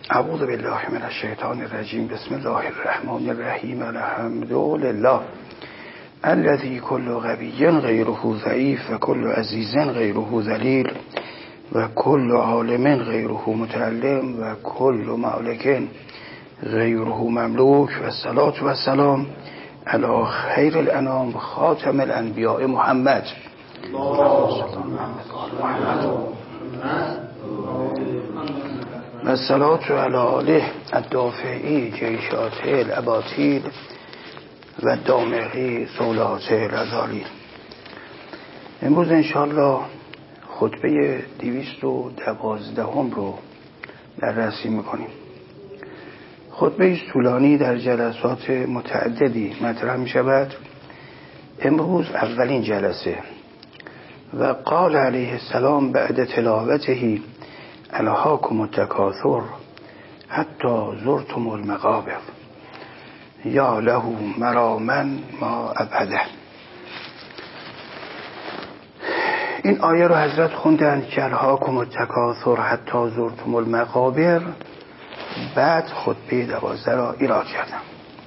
اعوذ بالله من الشیطان الرجیم. بسم الله الرحمن الرحیم. الحمد لله الذی کل قوی غیره ضعیف و کل عزیز غیره ذلیل و کل عالم غیره متعلم و کل مالک غیره مملوک و الصلاة و السلام علی خیر الانام خاتم الانبیاء محمد. و الصلاة علی آله الدافعی جیشات الاباطیل و دامغی سولات الازالیل. امروز انشاءالله خطبه 212 رو بررسی میکنیم. خطبه طولانی در جلسات متعددی مطرح می شود. امروز اولین جلسه. و قال علیه السلام بعد تلاوته الهاکم التکاثر حتی زرتم المقابر یا له مراما ما ابعده. این آیه رو حضرت خوندن که الهاکم التکاثر حتی زرتم المقابر، بعد خطبه 12 را ایراد کردم.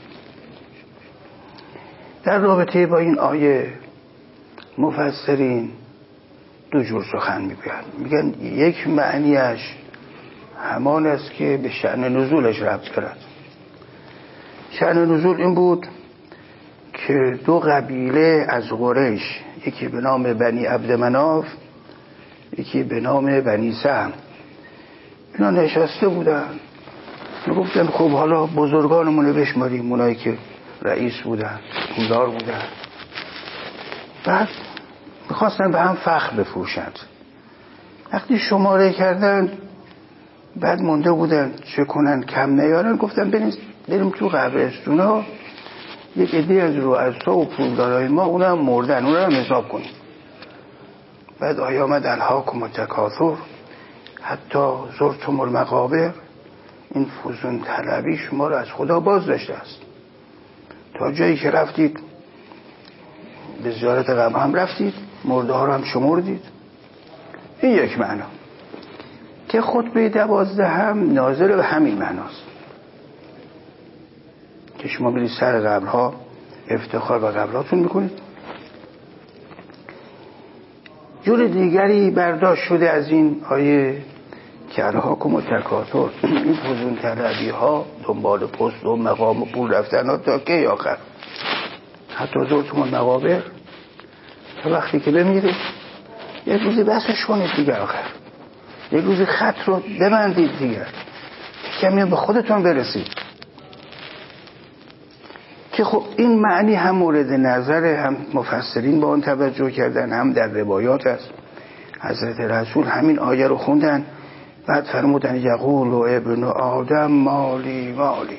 در رابطه با این آیه مفسرین دو جور سخن میگویند. میگن یک معنیش همان است که به شأن نزولش ربط دارد. شأن نزول این بود که دو قبیله از قریش، یکی به نام بنی عبدمناف، یکی به نام بنی سهم، اینا نشسته بودن میگفتن خب حالا بزرگانمون رو بشماریم، اونایی که رئیس بودن، پولدار بودن. بعد میخواستن به هم فخر بفروشند. وقتی شماره کردن بعد مونده بودن چه کنن کم نیارن، گفتن بریم تو قبرستونا یک عده از رؤسا و پولدارای ما اونم مردن، اونم حساب کنیم. بعد آیه آمد الهاکم التکاثر حتی زرتم المقابر. این فزون طلبی شما رو از خدا باز داشته است. تا جایی که رفتید به زیارت قبر هم رفتید، مرده ها رو هم شمردید. این یک معنا که خطبه 12 هم ناظر به همین معناست که شما برید سر قبرها افتخار به قبراتون میکنید. جور دیگری برداشت شده از این آیه که الهاکم التکاثر، این فزون طلبی ها، دنبال پست و مقام و پول رفتن ها تا کی آخر؟ حتی زرتم المقابر، تا وقتی که بمیرید یک روزی بسش کنید دیگر، آخر یک روزی خط رو ببندید دیگر، کمی به خودتون برسید. که خب این معنی هم مورد نظر هم مفسرین با آن توجه کردن، هم در روایات است. حضرت رسول همین آیه رو خوندن، بعد فرمودن یقول ابن آدم مالی مالی.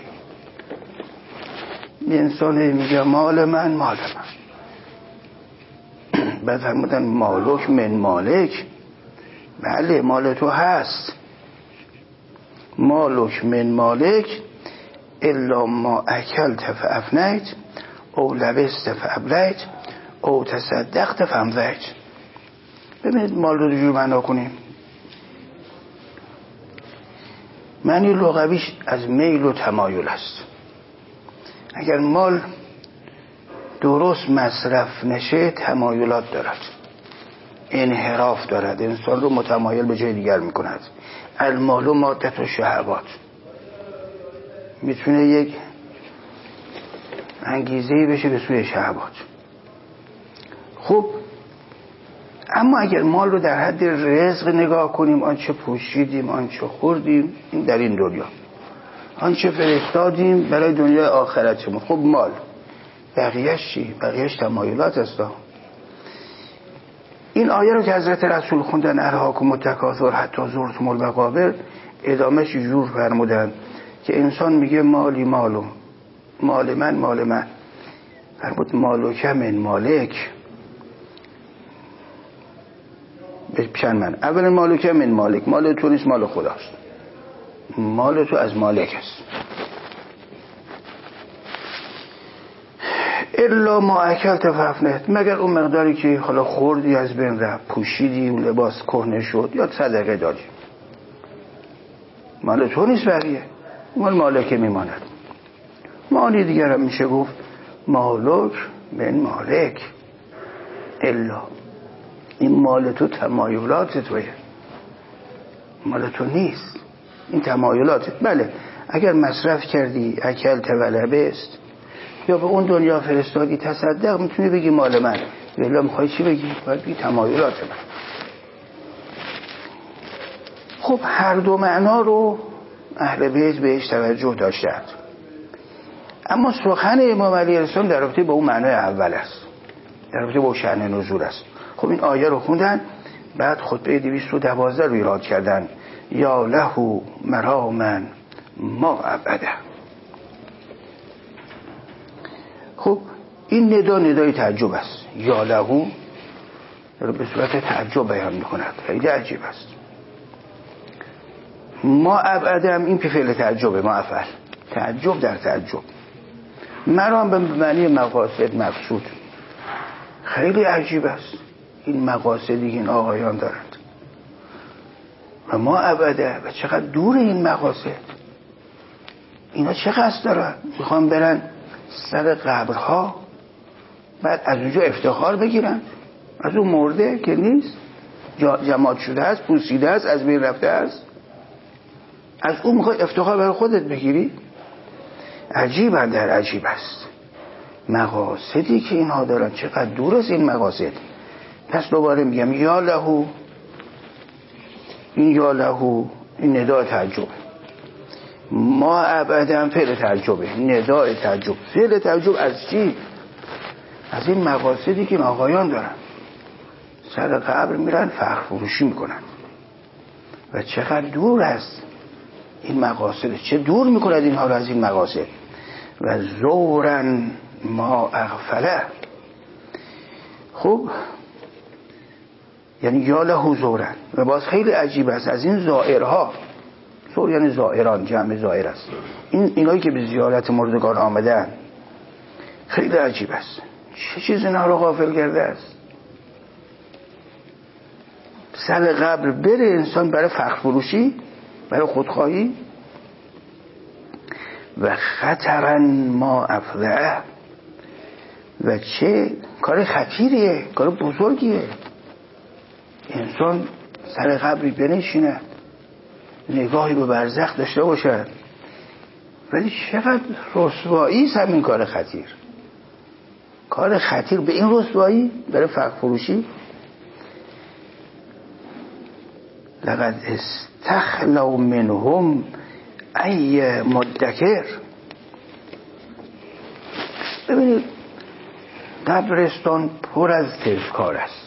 انسان میگه مال من مال من. بعد فرمودن مالک من مالک. بله مال تو هست، مالک من مالک الا ما اکلت فافنیت او لبست فابلیت او تصدقت فامضیت. ببینید مال رو جور معنا کنیم. معنی لغویش از میل و تمایل است. اگر مال درست مصرف نشه تمایلات دارد، انحراف دارد، انسان رو متمایل به جای دیگر میکند. المال و مادت و شهوات میتونه یک انگیزه‌ای بشه به سوی شهوات. خب اما اگر مال رو در حد رزق نگاه کنیم، آنچه پوشیدیم، آنچه خوردیم، این در این دنیا، آنچه فرستادیم برای دنیا آخرتمون، خب مال. بقیهش چی؟ بقیهش تمایلات است. این آیه رو که حضرت رسول خوندن الهاکم التکاثر حتی زرتم المقابر، ادامهش جور فرمودن که انسان میگه مالی مالو، مال من مال من. فرمود مالک من مالک. بپشن من اولا مالک من مالک، مال تو نیست، مال خداست. مال تو از مالک است. الا ما اکلت فافنیت، مگر اون مقداری که حالا خوردی از بین رفت، پوشیدی و لباس کهنه شد یا صدقه دادی. مال تو نیست بقیه، مال مالک میماند. معانی دیگر هم میشه گفت مالک من مالک الا، این مال تو تمایلات تویه، مال تو نیست، این تمایلاتت. بله اگر مصرف کردی اکلت ولبه است یا به اون دنیا فرستادی تصدق، میتونی بگی مال من، ولی میخوای چی بگی؟ باید بگی تمایلات من. خب هر دو معنا رو اهل بیت بهش توجه داشتند، اما سخن امام علیه السلام در رابطه با اون معنای اول است، در رابطه با شأن نزول است. خب این آیه رو خوندن، بعد خطبه 212 رو ایراد کردن، یا له مراما ما ابدا. خب این ندای تعجب است، یا له رو به صورت تعجب بیان میکند، خیلی عجیب است. ما ابدا این که فعل تعجبه، ما افعل تعجب در تعجب، مرام به معنی مقاصد مقصود. خیلی عجیب است این مقاصدی که این آقایان دارند و ما ابدا، و چقدر دور این مقاصد. اینا چه قصد دارن؟ میخوان برن سر قبرها، بعد از اونجا افتخار بگیرن از اون مرده که نیست، جماعت شده است، پوسیده است، از بین رفته است، از اون میخوای افتخار برای خودت بگیری؟ عجیب در عجیب است مقاصدی که اینها دارن، چقدر دور است این مقاصد. پس دوباره میگم یا له، این یا له این ندای تعجب، ما ابدا فعل تعجبه، ندای تعجب. فعل تعجب از چی؟ از این مقاصدی که این آقایان دارن، سر قبر میرن فخر فروشی میکنن و چقدر دور است این مقاصد، چه دور میکند اینها رو از این مقاصد. و زورن ما اغفله. خب یعنی یا له زورن، و باز خیلی عجیب است از این زائرها، زور یعنی زائران، جمع زائر است، اینایی که به زیارت مردگان آمدن. خیلی عجیب است، چه چیز اینها رو غافل کرده است. سر قبر بره انسان برای فخر فروشی، برای خودخواهی. و خطرن ما افضعه، و چه کار خطیریه، کار بزرگیه. انسان سر قبری بنشینه، نگاهی به برزخ داشته باشه، ولی چقدر رسوایی است همین کار خطیر. کار خطیر به این رسوایی، برای فخر فروشی. لقد استخلوا منهم ای مدکر. ببینید قبرستان پر از تذکار است،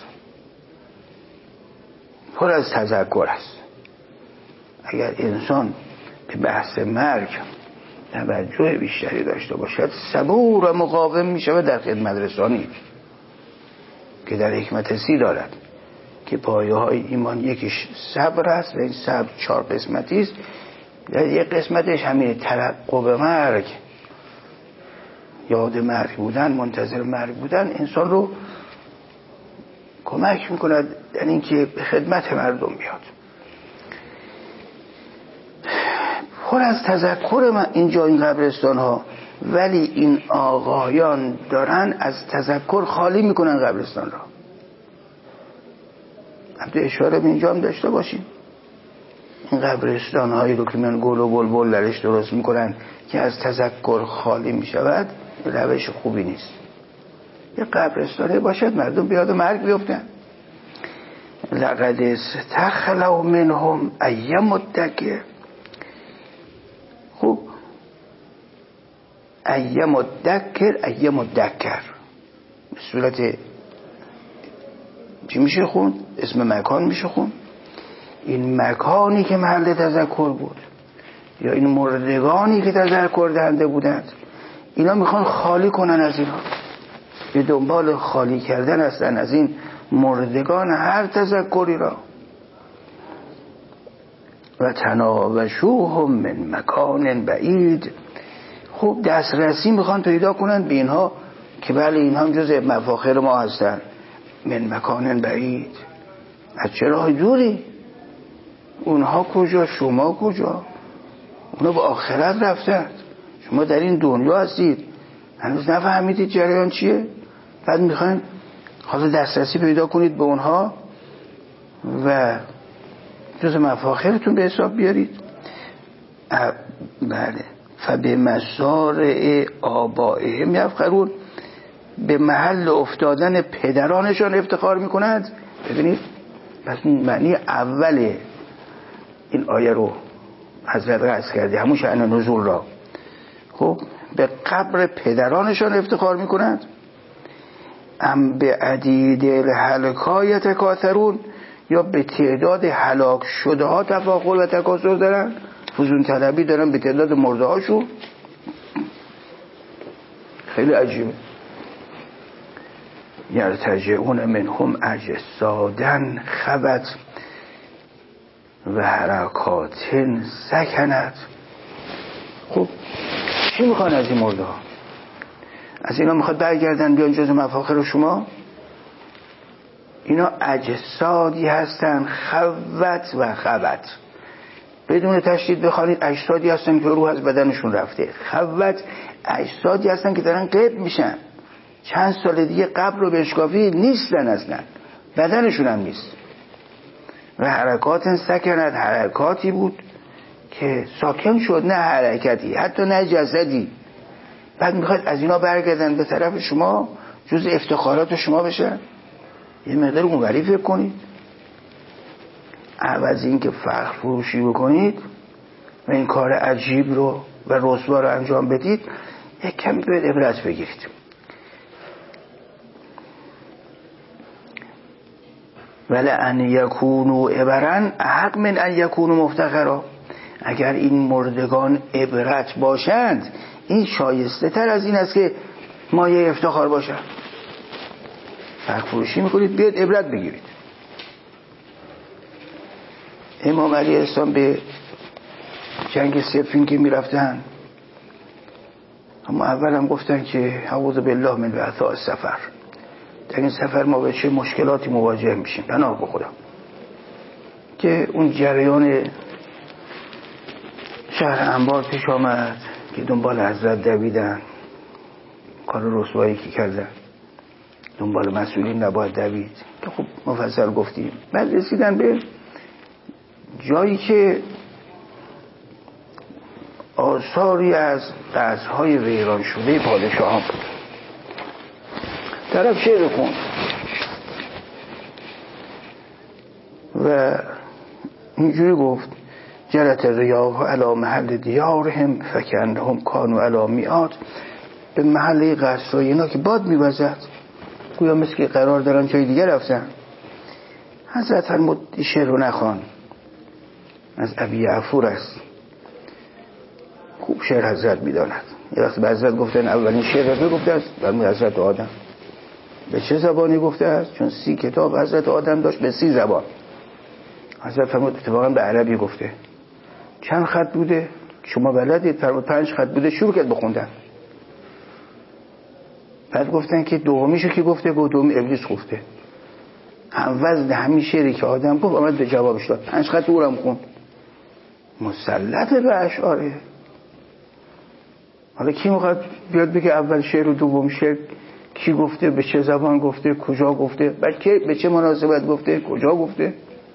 پر از تذکر است. اگر انسان به بحث مرگ توجه بیشتری داشته باشد، صبور و مقاوم می شود در خدمت رسانی که در حکمت سی دارد که پایه های ایمان یکیش صبر است و این صبر 4 قسمتی است. در یک قسمتش همین ترقب مرگ، یاد مرگ بودن، منتظر مرگ بودن، انسان رو کمک میکند در این که به خدمت مردم بیاد. پر از تذکر من اینجا این قبرستان ها، ولی این آقایان دارن از تذکر خالی میکنن قبرستان را. البته اشاره به اینجا هم داشته باشیم، این قبرستان هایی رو که من گل و بلبل درش درست میکنن که از تذکر خالی میشود، روش خوبی نیست. یه قبرستانی باشد مردم بیاد و مرگ بیفتن. لقد استخلوا منهم ای مدکر. خوب، ای مدکر به صورت چی میشه خون؟ اسم مکان میشه خون. این مکانی که محل تذکر بود یا این مردگانی که تذکر دهنده بودند، اینا میخوان خالی کنن از اینا، به دنبال خالی کردن هستن از این مردگان هر تذکری را. و تناوشوهم من مکان بعید. خوب دسترسی میخوان پیدا کنن به اینها که بله اینها هم جز مفاخر ما هستن. من مکان بعید، از چه راه دوری؟ اونها کجا، شما کجا؟ اونا به آخرت رفتن، شما در این دنیا هستید هنوز نفهمیدید جریان چیه، بعد میخواین حالا دسترسی پیدا کنید به اونها و جز مفاخرتون به حساب بیارید. بله. فبمصارع آبائهم یفخرون، به محل افتادن پدرانشان افتخار میکنند. ببینید پس معنی اول این آیه رو حضرت قصد کرده، همون شأن نزول را. خب به قبر پدرانشان افتخار میکنند. ام به عدید الهلکا یتکاثرون، یا به تعداد هلاک شده ها تفاخر و تکاثر دارن، فزون طلبی دارن به تعداد مرده هاشون. خیلی عجیبه. یرتجعون منهم اجسادن خبت و حرکات سکنت. خب چی میخوان از این مرده ها؟ از اینا میخواد برگردن بیان جز مفاخر شما؟ اینا اجسادی هستن، خوت و خبت، بدون تشدید بخوانید اجسادی هستن که روح از بدنشون رفته. خوت اجسادی هستن که دارن غیب میشن، چند سال دیگه قبر رو بشکافی نیستن، اصلا بدنشون هم نیست. و حرکات سکنت، حرکاتی بود که ساکن شد، نه حرکتی، حتی نه جسدی. بعد میخواد از اینا برگردن به طرف شما، جز افتخارات شما بشن. یه مقدار اونوری فکر کنید، عوض این که فخر فروشی بکنید و این کار عجیب رو و رسوا رو انجام بدید، یک کمی باید عبرت بگیرید. ولئن یکونوا عبرا احق من ان یکونوا مفتخرا. اگر این مردگان عبرت باشند، این شایسته تر از این است که مایه افتخار باشند. فخر فروشی میکنید، بیاد عبرت بگیرید. امام علیه السلام به جنگ صفین که میرفتن، اما اول هم گفتن که اعوذ بالله من وعثاء السفر، در این سفر ما به چه مشکلاتی مواجه میشیم، پناه بخورم. که اون جریان شهر انبار پیش آمد که دنبال حضرت دویدن، کار رسوایی که کردن، دنبال مسئولین نباید دوید که خب مفصل گفتیم. بعد رسیدن به جایی که آثاری از قصرهای ویران شده پادشاهان بود. طرف شعر خوند و اینجوری گفت: جرت الریاح علی محل دیارهم فکأنهم کانوا علی میعاد. به محله قصرهای اینا که باد میوزد، گویا مثل که قرار دارن جای دیگه رفتن. حضرت فرمود این شعر رو نخوان، از ابی یعفور است، خوب شعر حضرت میداند. یه وقت به حضرت گفتن اولین شعر رو گفته است، فرمود حضرت آدم. به چه زبانی گفته است؟ چون 30 کتاب حضرت آدم داشت، به 30 زبان. حضرت فرمود اتفاقا به عربی گفته. چند خط بوده؟ شما بلدید؟ فرمود 5 خط بوده. شروع کرد بخوندن. بعد گفتن که دومیشو کی گفته؟ گفت دومی ابلیس گفته. هم وزن همین شعری که آدم گفت آمد به جوابش داد. 5 خط او رو هم خوند. مسلط به اشعاره. حالا کی میخواد بیاد بگه اول شعر و دوم شعر کی گفته، به چه زبان گفته، کجا گفته، بلکه به چه مناسبت گفته، کجا گفته؟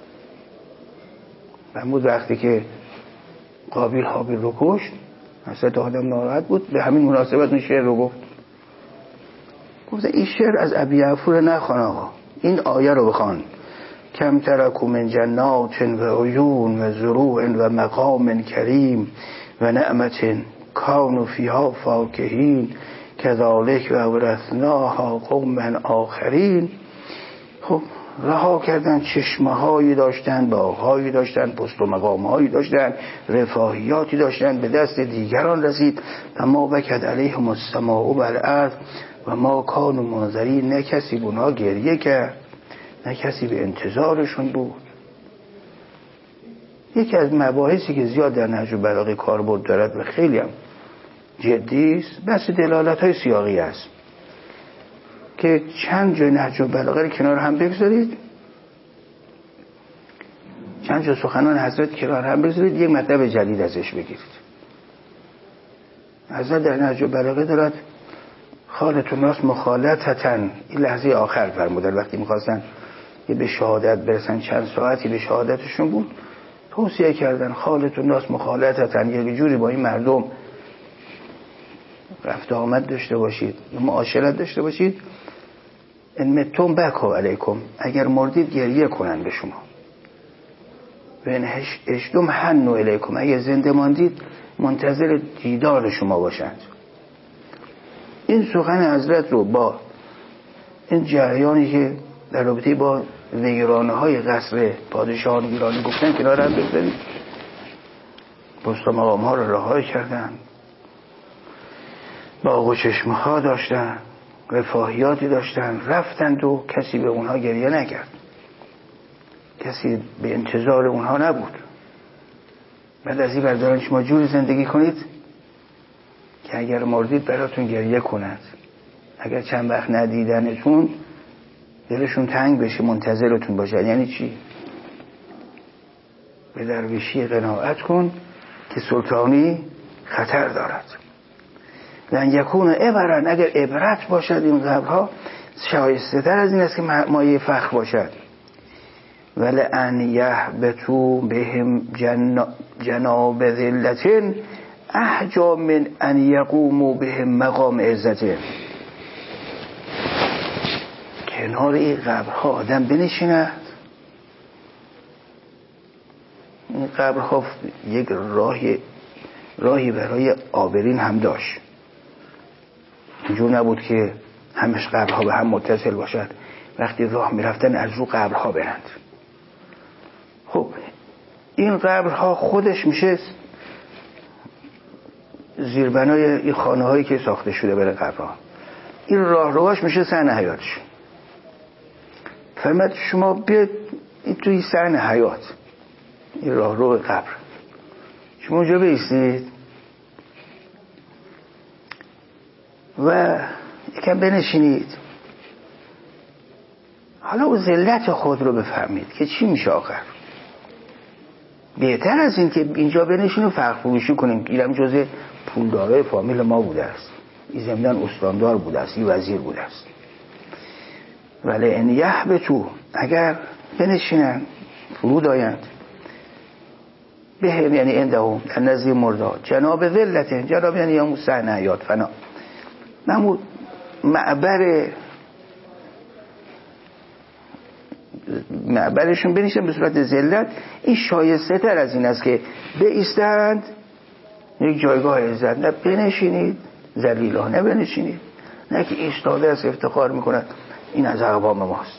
محمود وقتی که قابیل حابیل رو کشت، حضرت آدم ناراحت بود، به همین مناسبت این شعر رو گفت. گفته این شعر از ابی یعفور نخوان آقا، این آیه رو بخوان: کم ترکوا من جنات و عیون و زروع و مقام کریم و نعمت کانوا فیها فاکهین کذالک و اورثناها قوما آخرین. خب رها کردن، چشمه هایی داشتن، باغ هایی داشتن، پست و مقام هایی داشتن، رفاهیاتی داشتن، به دست دیگران رسید. و ما بکد علیهم السماء والارض و ما کانوا منذرین. نه کسی به اونها گریه کرد، نه کسی به انتظارشون بود. یکی از مباحثی که زیاد در نهج البلاغه کاربرد دارد و خیلی هم جدی است، بحث دلالت های سیاقی است که چند جای نهج البلاغه رو کنار هم بگذارید، چند جا سخنان حضرت کنار هم بگذارید، یک مطلب جدید ازش بگیرید. حضرت در نهج البلاغه دارد خالط الناس مخالطتن، این لحظه آخر فرمودن وقتی میخواستن یه به شهادت برسن، چند ساعتی به شهادتشون بود، توصیه کردن خالط الناس مخالطتن، یه جوری با این مردم رفت آمد داشته باشید، معاشرت داشته باشید. ان متم بکوا علیکم، اگر مردید گریه کنن به شما. و ان اشتم حنوا الیکم، اگر زنده ماندید منتظر دیدار شما باشند. این سخن حضرت رو با این جریانی که در رابطه با ویرانه های قصر پادشاهان ایرانی گفتن کنار هم بگذارید. پست و مقام ها رو رها کردن، باغ و چشمه ها داشتن، رفاهیاتی داشتن، رفتند و کسی به اونها گریه نکرد، کسی به انتظار اونها نبود. بعد از این بردارن شما جور زندگی کنید که اگر مردید براتون گریه کنند، اگر چند وقت ندیدنتون دلشون تنگ بشه منتظرتون باشه. یعنی چی؟ به درویشی قناعت کن که سلطانی خطر دارد. لن یکون عبرن، اگر عبرت باشد این قبرها شایسته تر از این است که مایه فخر باشد. ولئن یهبطوا بهم جناب ذلة احجی من ان یقوموا بهم مقام عزة. کنار این قبرها آدم بنشیند. این قبرها یک راهی برای عابرین هم داشت، اینجور نبود که همش قبرها به هم متصل باشد، وقتی راه میرفتن از رو قبرها برند. خب این قبرها خودش میشه زیربنای این خانه هایی که ساخته شده برای قبرها. این راه رواش میشه صحنه حیاتش. فرمود شما بیاید این توی صحنه حیات، این راه رو قبر، شما اونجا بایستید و یکم بنشینید، حالا او ذلت خود رو بفهمید که چی میشه آخر. بهتر از این که اینجا بنشین و فرق فروشی کنیم، اینم جزء پولدارای فامیل ما بوده است، این زمینان استاندار بوده است، این وزیر بوده است. ولی ان یهبطوا، اگر بنشینن فرود آیند، بهم یعنی عندهم در نزد مردا، جناب ذلت، جناب یعنی همون صحنه حیات فنا، همون معبرشون بنشن به صورت ذلت. این شایسته تر از این است که بایستند یک جایگاه عزت، نه بنشینید ذلیلانه بنشینید، نه که ایستاده است افتخار میکنند این از اقوام ماست.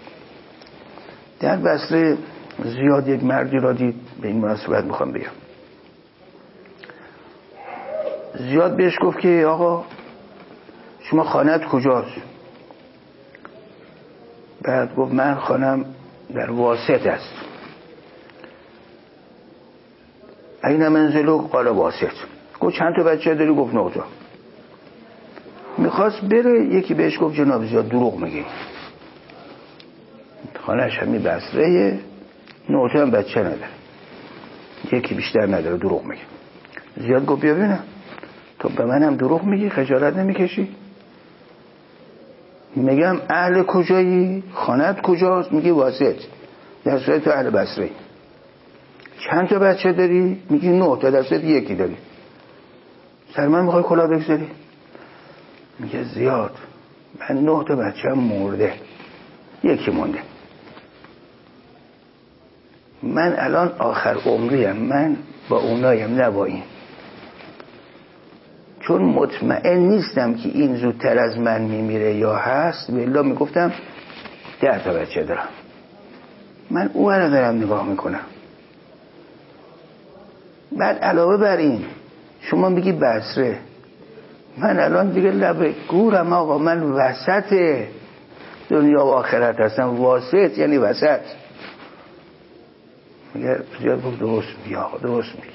در بصره زیاد یک مردی را دید، به این مناسبت میخوام بگم، زیاد بهش گفت که آقا شما خانه‌ات کجاست؟ بعد گفت من خانم در واسط است. این منزلو؟ قال واسط. گفت چند تا بچه داری؟ گفت 9 تا. میخواست بره، یکی بهش گفت جناب زیاد دروغ میگی، خانهش همین بصره، 9 تا هم بچه نداره، یکی بیشتر نداره، دروغ میگه. زیاد گفت بیا ببینم تو به منم دروغ میگی، خجالت نمیکشی؟ میگم اهل کجایی؟ خانه‌ات کجاست؟ میگی واسط، در صورت تو اهل بصره. چند تا بچه داری؟ میگی 9 تا، در صورت یکی داری. سر من میخوای کلاه بگذاری؟ میگه زیاد من 9 تا بچه هم مرده، یکی مونده، من الان آخر عمریم، من با اونایم نه با این، چون مطمئن نیستم که این زودتر از من میمیره یا هست، بالله میگفتم 10 تا بچه دارم، من او رو دارم نگاه میکنم. بعد علاوه بر این شما میگی بصره، من الان دیگه لب گورم آقا، من وسط دنیا و آخرت هستم. واسط یعنی وسط. میگه زیاد گفت درست میگی آقا، درست میگی.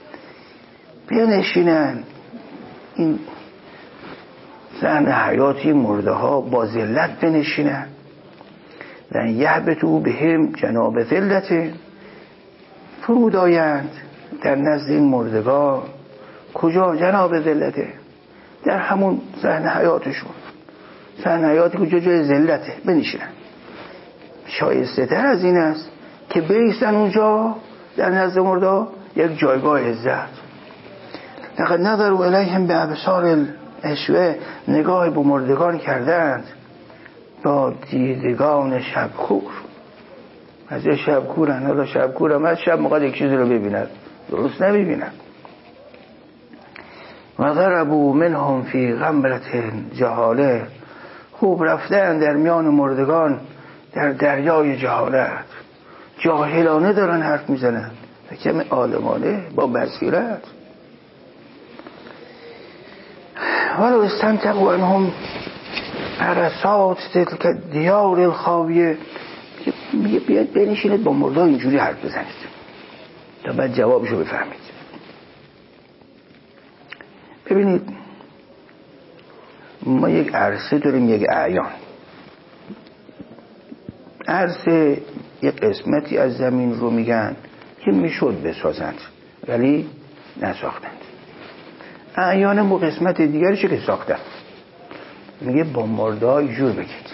بنشینن این زن حیاتی مرده ها با ذلت بنشینن. لن یهبطوا بهم جناب ذلت، فرود آیند در نزد این مردگان کجا؟ جناب ذلته، در همون صحن حیاتشون، صحن حیاتی کجا جای ذلته بنشینن. شایسته تر از این است که بیستن اونجا در نزد مردا یک جایگاه عزت. لقد نظروا الیهم به ابصار العشوه، نگاه به مردگان کردند با دیدگان شبکور. از یه شبکورن، حالا شبکور هم از شب موقع یک چیزی رو ببیند، درست نمیبینند. و ضربوا منهم فی غمرة جهاله، خوب رفتن در میان مردگان در دریای جهالت، جاهلانه دارن حرف میزنن، کم عالمانه با بصیرت. ولو استنطقوا عنهم عرصات تلک دیار الخاویه، میگه بیاید بنشینید با مردان اینجوری حرف بزنید تا بعد جوابشو بفهمید. ببینید ما یک عرصه داریم، یک اعیان. عرصه یک قسمتی از زمین رو میگن که میشد بسازند ولی نساختند. اعیان مو قسمت دیگرشه که ساختن. میگه با مرده جور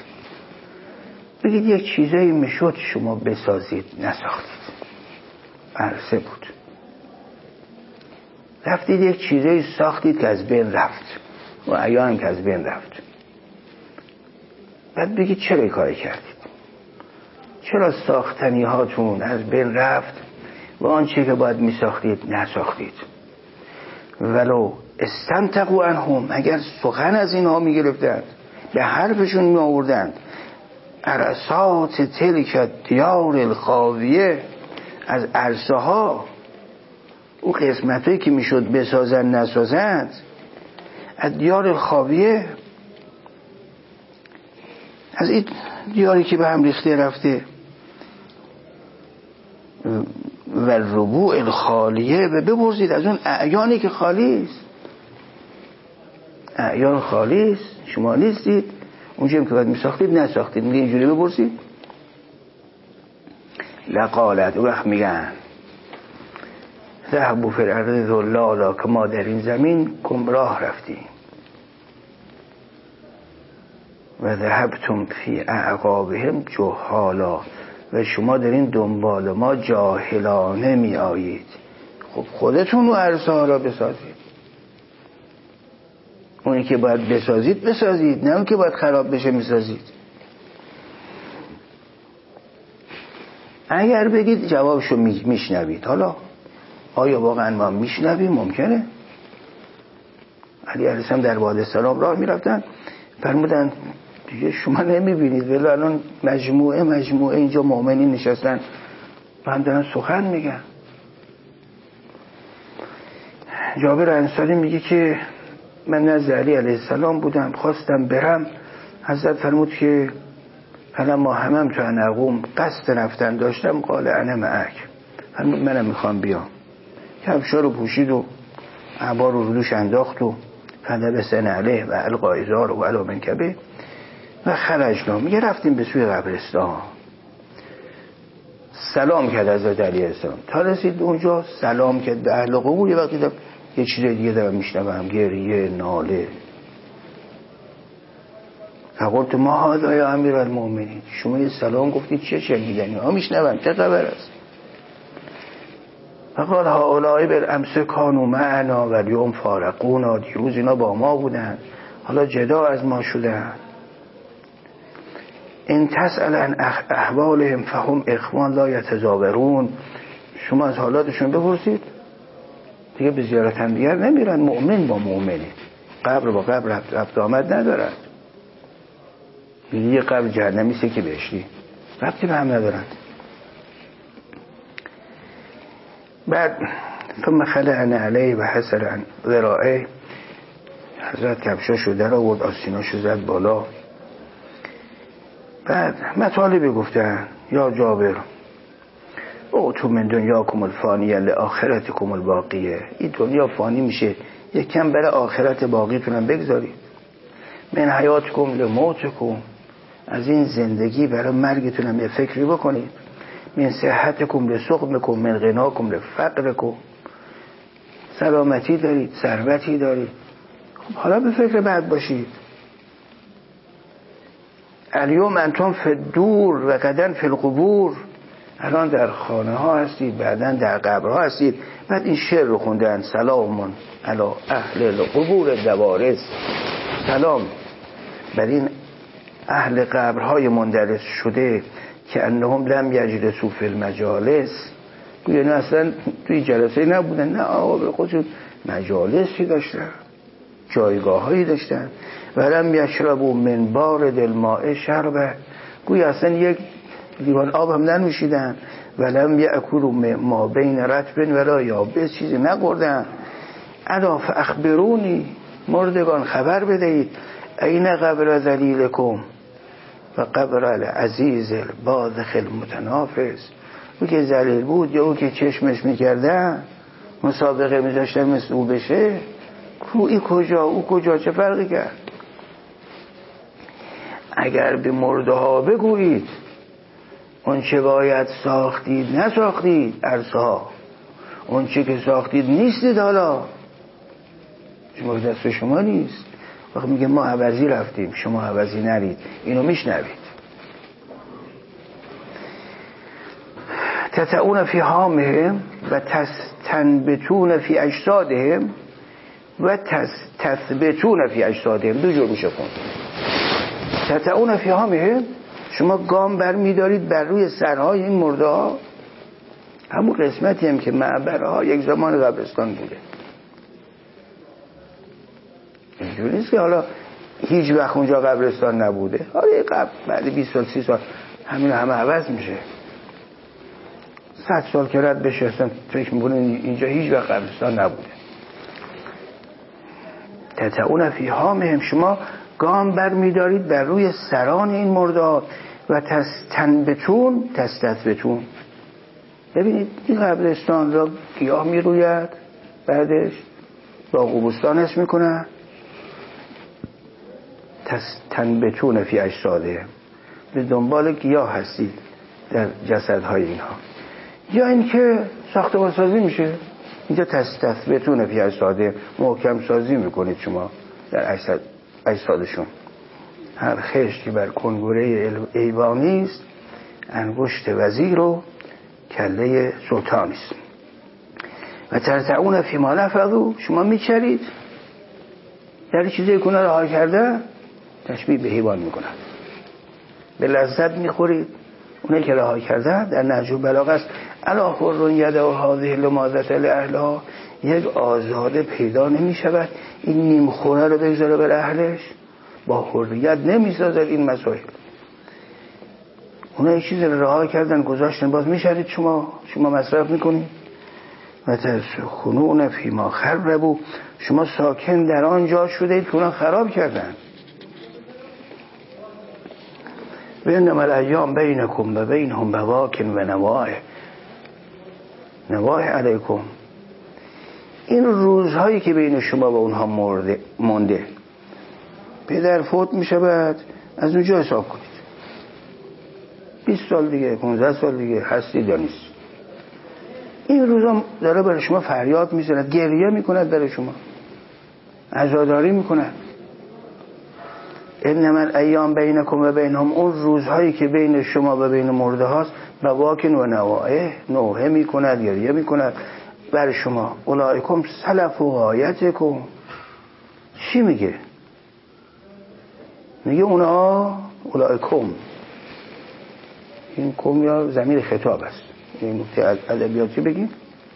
بگید یک چیزایی میشد شما بسازید نساختید، عرصه بود. رفتید یک چیزایی ساختید که از بین رفت و اعیان که از بین رفت. بعد بگید چرا این کاری کردید؟ چرا ساختنی هاتون از بین رفت و آنچه که باید میساختید نساختید؟ ولو استنطقوا عنهم، اگر سخن از اینها میگرفتند، به حرفشون میآوردند، عرصات تلک دیار الخاویه، از عرصه ها، او قسمت هایی که میشد بسازن نسازند، از دیار الخاویه، از این دیاری که به هم ریخته رفته، و ربوع الخالیه، و ببرزید از اون اعیانی که خالی است. اعیان خالی است، شما نیستید، اونجایی که باید میساختید نساختید، میگه اینجوری ببرزید. لقالت، وقت میگن ذهبوا فی الارض ذلالا، که ما در این زمین گمراه رفتیم، و ذهبتم فی اعقابهم جهالا، و شما در این دنبال ما جاهلانه می آیید. خب خودتون رو عرصه ها را بسازید، اونی که باید بسازید، نه اون که باید خراب بشه میسازید. اگر بگید جوابشو میشنوید، حالا آیا واقعا ما میشنویم؟ ممکنه. علی علیه السلام در وادی سلام راه میرفتن، فرمودن دیگه شما نمیبینید ولی الان مجموعه اینجا مؤمنین نشستن و هم دارن سخن میگن. جابر انصاری میگه که من نزد علی علیه السلام بودم، خواستم برم، حضرت فرمود که فلما هممت ان اقوم، قصد رفتن داشتم، قال انا معک، فرمود منم میخوام بیام. کفشا رو پوشید و عبا رو دوش انداخت و فلبسن علیه و القا ازار و علا منکبه و خرجنا. میگه رفتیم به سوی قبرستان، سلام کرد حضرت علیه السلام، تا رسید اونجا سلام کرد به اهل قبور. یه وقتی دیدم یه چیز دیگه دارم میشنوم، گریه، ناله. فقلت ما هذا یا امیر المؤمنین، شما یه سلام گفتید چه شنیدنی ها میشنوم، چه خبر است؟ فقال هؤلاء بالامس کانوا معنا و اليوم فارقونا، دیروز اینا با ما بودن حالا جدا از ما شدن. ان تسأل عن احوالهم فهم اخوان لا یتزاورون، شما از حالاتشون بپرسید، دیگه به زیارت هم دیگر نمیرن، مؤمن با مؤمنه، قبر با قبر ربط آمد ندارد. یه قبر جهنمی سه که بهشتی، ربطی به هم ندارند. بعد ثم خلعن علیه و حسر عن ذرائه، حضرت کفشاشو در آورد، آستیناشو زد بالا. بعد مطالبی گفتن، یا جابر او تو من دنیاکم الفانیه لآخرتکم الباقیه، این دنیا فانی میشه، یک کم برای آخرت باقیتونم بگذارید. من حیاتکم لموتکم، از این زندگی برای مرگتونم یه فکری بکنید. من صحتکم لسقمکم، من غناکم لفقرکم، سلامتی دارید، ثروتی دارید. خب حالا به فکر بعد باشید. الیوم انتم فی الدور و غدا فی القبور. الان در خانه ها هستید، بعدن در قبر ها هستید. بعد این شعر رو خوندن: سلام علی اهل القبور الدوارس. سلام بر این اهل قبرهای مندرس شده که انهم لم یجلسوا فی المجالس. یعنی اصلا توی جلسه نبودن، نه آقا به خودشون مجالسی داشتن، جایگاه هایی داشتن. ولم یشربوا من بارد الماء شربه. گویا اصلا یک لیوان آب هم ننوشیدن. ولم یأکلوا ما بین رطب ولا یابس. چیزی نخوردن. الا فاخبرونی، مردگان خبر بدهید، این قبر ذلیلکم و قبر العزیز الباذخ المتنافس. او که ذلیل بود یا او که چشمش میکردن مسابقه میذاشتن مثل او بشه، این کجا او کجا، چه فرقی کرد؟ اگر به مرده ها بگویید اون چه باید ساختید نساختید، ارزها اون چه که ساختید نیستید، حالا شما دست شما نیست. وقت میگه ما عوضی رفتیم شما عوضی نرید، اینو میشنوید. تتعون فی هامهم و تنبتون فی اجسادهم و تثبتون فی اجسادهم. دو جور میشه خوند. تتعون فی هامهم، شما گام بر میدارید بر روی سرهای این مرده ها. همون قسمتی هم که معبرها یک زمان قبرستان بوده. اینجوری نیست که حالا هیچ وقت اونجا قبرستان نبوده. حالا بعد 20 سال 30 سال همین همه عوض میشه. 100 سال که رد بشه اصلا فکر میکنه اینجا هیچ وقت قبرستان نبوده. تتعون فی هامهم، شما گام بر میدارید بر روی سران این مردار. و تستثبتون. ببینید این قبرستان را گیاه میروید، بعدش باغ و بستان اسم میکنه. تنبتون فی اجساده، به دنبال گیاه هستید در جسدهای اینها. یا اینکه ساختمان سازی میشه، اینجا تستثبتون فی اجساده، محکم سازی میکنید شما در اجسادشون. هر خشتی بر کنگره ایوانی است، انگشت وزیر و کله سلطانی است. و ترتعون فی ما نفذوا، شما میچرید در چیزی که رها کرده، تشبیه به حیوان میکنن، به لذت میخورید. اونایی که رها کرده در نهج البلاغه است: الا حر یده و هذه لماذة لاهلها. یک آزاده پیدا نمیشود این نیم خونه رو بگذاره بر اهلش، با حریت نمیسازد این مسائل. اونایی چیزی رو رها کردن گذاشتن، باز میشرید شما مصرف میکنید. و تسخنون فی ما خربوا، شما ساکن در آن جا شدید که اونا خراب کردن. و انما الایام بینکم و بینهم بواکن و نواح علیکم. این روزهایی که بین شما و اونها مونده، پدر فوت میشه، بعد از اونجا حساب کنید 20 سال دیگه، 15 سال دیگه هستید یا نیست. این روزا داره برای شما فریاد میزند، گریه میکند برای شما، عزاداری میکند. انما الایام بینکم و بینهم، اون روزهایی که بین شما و بین مرده هاست، بواکن و نوحه میکند، گریه میکند برای شما. اولئکم سلف و غایتکم. چی میگه؟ میگه اونا، اولئکم، این کم یا ضمیر خطاب است. این نکته ادبیاتی بگیم.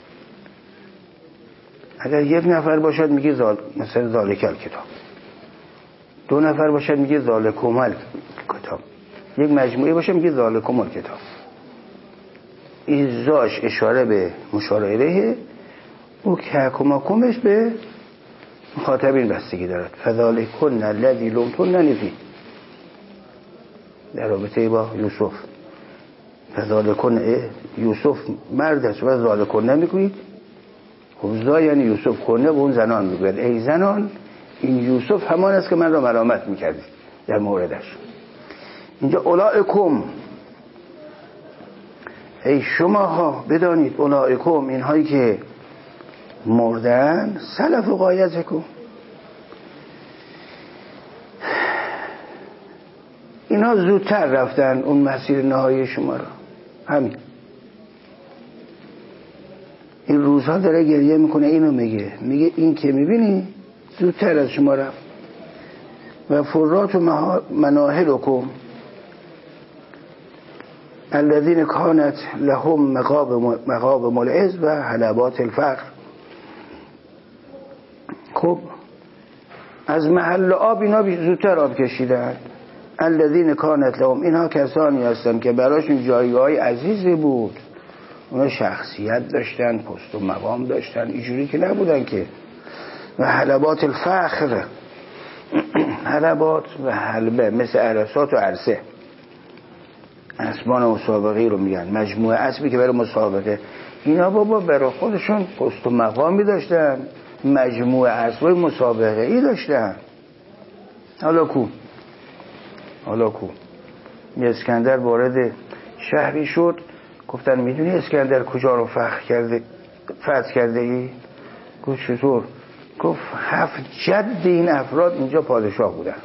اگر یک نفر باشد میگه مثلا ذالک الکتاب، 2 نفر باشد میگه ذالکم الکتاب، یک مجموعه باشه میگه ذالکم الکتاب. این زاش اشاره به مشار الیه، او کمش به مخاطبین بستگی دارد. فذالکن الذی لمتننی فیه، در رابطه با یوسف. فذالکن یوسف مرد است و ذالکن نمیگویید. خب یعنی یوسف کنه به اون زنان میگوید ای زنان، این یوسف همان است که من را ملامت میکردید در موردش. اینجا اولئکم، ای شما ها بدانید، اولئکم، اینهایی که مردن سلف و غایتکم. اینا زودتر رفتن اون مسیر نهایی شما رو. همین این روزها داره گریه میکنه، اینو میگه این که میبینی زودتر از شما رفت. و فرات و مناهلکم الذین کانت لهم مقاب العز و حلبات الفقر. خب از محل آب اینا زودتر آب کشیدن. الذین کانت لهم، اینها کسانی هستند که براشون جایگاه عزیزی بود، اونا شخصیت داشتن، پست و مقام داشتن، اینجوری که نبودن که. و حلبات الفخر، حلبات و حلبه مثل عرصات و عرصه، اسبان مسابقه رو میگن، مجموعه اسبی که برای مسابقه. اینا بابا برای خودشون پست و مقامی داشتن، مجموعه اسبای مسابقه ای داشتن. حالا کو یه اسکندر وارد شهری شد، گفتن میدونی اسکندر کجا رو فتح کرده ای؟ گفت چطور؟ گفت 7 جد این افراد اینجا پادشاه بودن،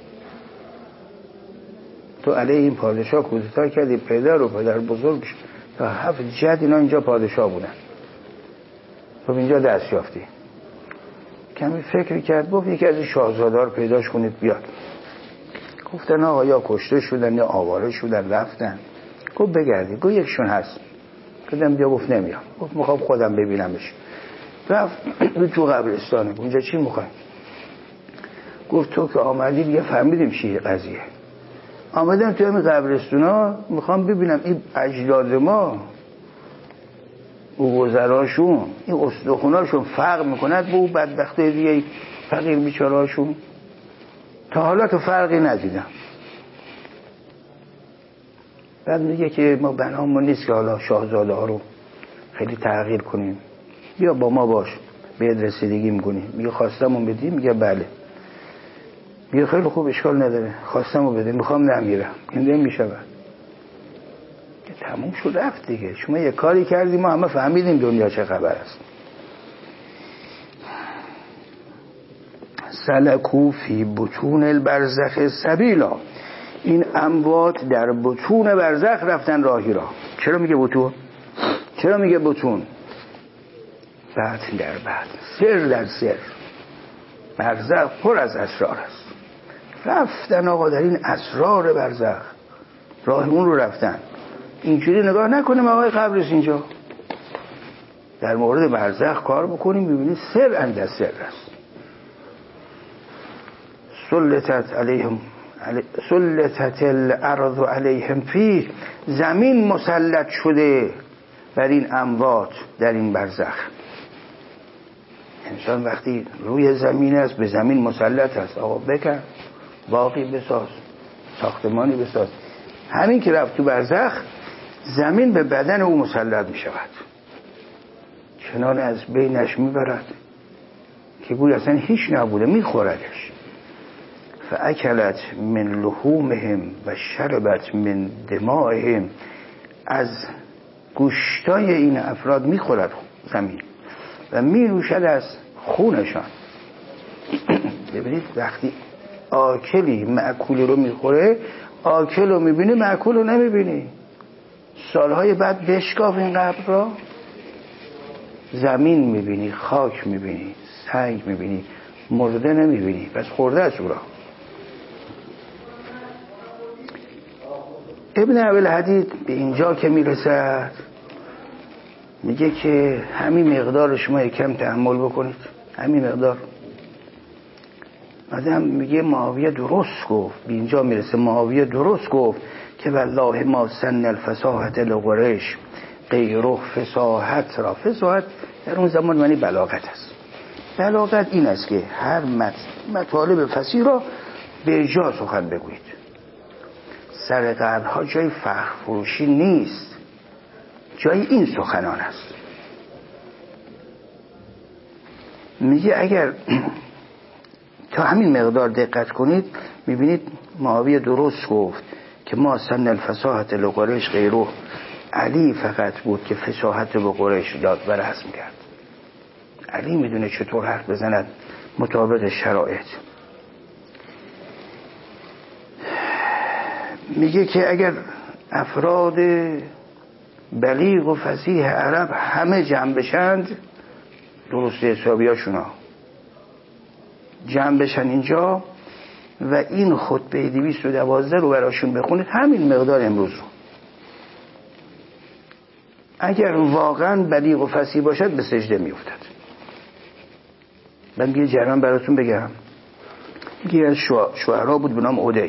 تو علیه این پادشاه کودتا کردی، پدر و پدر بزرگش تا 7 جد اینا اینجا پادشاه بودن، تو اینجا دست یافتی. کمی فکر کرد، گفت یکی از این شاهزاده‌ها رو پیداش کنید بیاد. گفتن آقا یا کشته شدن یا آواره شدن رفتن. گفت بگردی. گفت یکشون هست. گفتم بیا. گفت نمیام. گفت میخوام خودم ببینمش. رفت تو قبرستانه. اونجا چی میخوای؟ گفت تو که آمدی دیگه فهمیدیم چیه قضیه. آمدم تو همین قبرستونا میخوام ببینم این اجداد ما، او وزراشون، این استخوناشون فرق میکند با اون بدبخته دیگه فقیر بیچارهاشون. تا حالا تو فرقی ندیدم. بعد میگه که ما بنامون نیست که حالا شاهزاده ها رو خیلی تغییر کنیم، بیا با ما باش، بهت رسیدگی میکنیم. میگه خواستمون بدی؟ میگه بله. میگه خیلی خوب، اشکال نداره، خواستمو بده، میخوام نمیرم. این نمیشه. که تموم شد رفت دیگه. شما یه کاری کردی، ما همه فهمیدیم دنیا چه خبر است. سلکو فی بطون البرزخ سبیلا، این اموات در بطون برزخ رفتن راهی را. چرا میگه بطون؟ چرا میگه بطون؟ بطن در بطن، سر در سر. برزخ پر از اسرار است. رفتن آقا در این اسرار برزخ، راه اون رو رفتن. اینجوری نگاه نکنیم آقای قبرش اینجا. در مورد برزخ کار بکنیم، ببینید سر اند سر است. سلطت الارض علیهم فی، زمین مسلط شده بر این اموات در این برزخ. انسان وقتی روی زمین است به زمین مسلط است. آقا بکن، باقی بساز، ساختمانی بساز. همین که رفت تو برزخ، زمین به بدن او مسلط می شود، چنان از بینش می برد که گوی اصلا هیچ نبوده، می خوردش. فاکلت من لحومهم و شربت من دمائهم، از گوشتای این افراد می خورد زمین و می نوشد از خونشان. ببینید وقتی آکلی مأکولی رو می خوره، آکل رو می بینی، مأکول رو نمی بینی. سالهای بعد بشکاف این قبر را، زمین می بینی، خاک می بینی، سنگ می بینی، مرده نمی بینی، پس خورده از او را. ابن ابوالحدید به اینجا که میرسد میگه که همین مقدار شما یکم تحمل بکنید، همین مقدار. آدم میگه معاویه درست گفت. به اینجا میرسه معاویه درست گفت که والله ما سن الفصاحت لقریش غیره فصاحت را. فصاحت در اون زمان معنی بلاغت است. بلاغت این است که هر مطالب فصیح را به جا سخن بگویید. سر قلبها جای فخر فروشی نیست، جای این سخنان است. میگه اگر تا همین مقدار دقت کنید میبینید معاویه درست گفت که ما سن الفصاحت لقریش غیره. علی فقط بود که فصاحت به قریش داد و رسم کرد. علی میدونه چطور حرف بزند مطابق شرایط. میگه که اگر افراد بلیغ و فصیح عرب همه جمع بشند، درست حسابیاشونا جمع بشن اینجا و این خطبه 212 رو براشون بخونید، همین مقدار امروز رو، اگر واقعا بلیغ و فصیح باشد به سجده میافتد. من یه جریان براتون بگم. یکی از شعرا بود به نام عدی.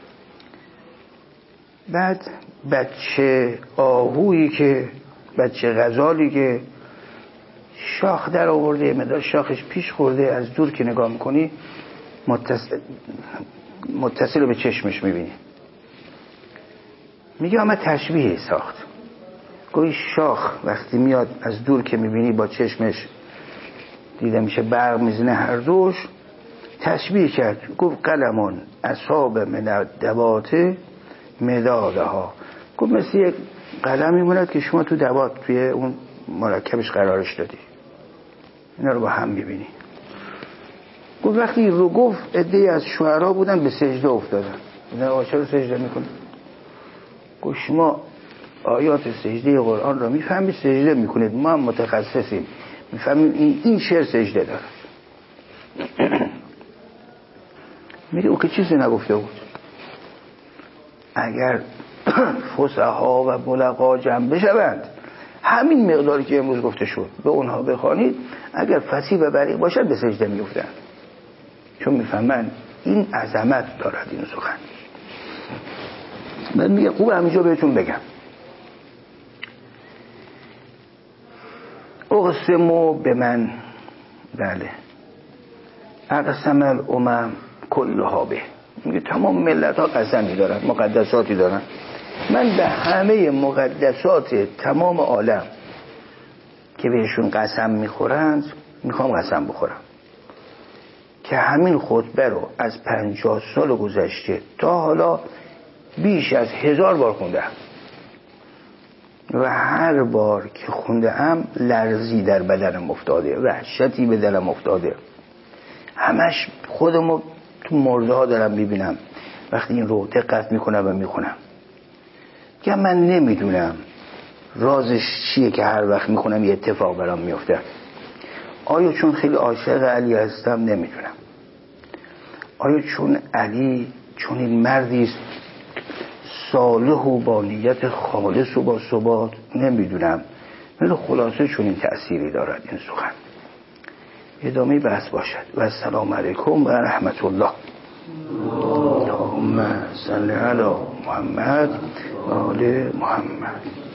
بعد بچه آهویی که بچه غزالی که شاخ در آورده، مدار شاخش پیش خورده، از دور که نگاه میکنی متصل به چشمش میبینی. میگه آمد تشبیه ساخت. گویی شاخ وقتی میاد از دور که میبینی با چشمش دیده میشه برق میزنه هر دوش، تشبیه کرد. گفت قلمون اصاب من الدوات مدادها. گفت مثل یک قلم میموند که شما تو دوات توی اون مرکبش قرارش دادی، اینا رو با هم میبینی. گفت وقتی رو گفت عده‌ای از شعرا بودن به سجده افتادن. نه چرا سجده میکنه؟ گفت شما آیات سجده قرآن رو میفهمید سجده میکنید، ما هم متخصصیم میفهمیم این شعر سجده داره. میگه او که چیزی نگفته بود. اگر فصحا و بلغا جمع بشوند، همین مقداری که امروز گفته شد به اونها بخوانید، اگر فصیح و بلیغ باشد به سجده میافتند، چون میفهمن این عظمت دارد این سخن. من میگه خوب همینجا بهتون بگم، اقسمو به من، بله، اقسم الامم کلها به، میگه تمام ملت ها قسمی دارن، مقدساتی دارن، من به همه مقدسات تمام عالم که بهشون قسم میخورند میخوام قسم بخورم که همین خطبه رو از 50 سال گذشته تا حالا بیش از 1000 بار خوندم و هر بار که خوندم لرزی در بدنم افتاده، وحشتی به دلم افتاده. همش خودمو تو مرده ها دارم میبینم وقتی این رو دقت میکنم و میخونم، که من نمیدونم رازش چیه که هر وقت میخونم یه اتفاق برام میفته. آیا چون خیلی عاشق علی هستم؟ نمیدونم. آیا چون علی چون این مردی است صالح و با نیت خالص و با ثبات؟ نمیدونم. ولی خلاصه چون این تأثیری دارد این سخن. ادامه بحث باشد. و السلام علیکم و رحمت الله. اللهم صل علی محمد و آل محمد.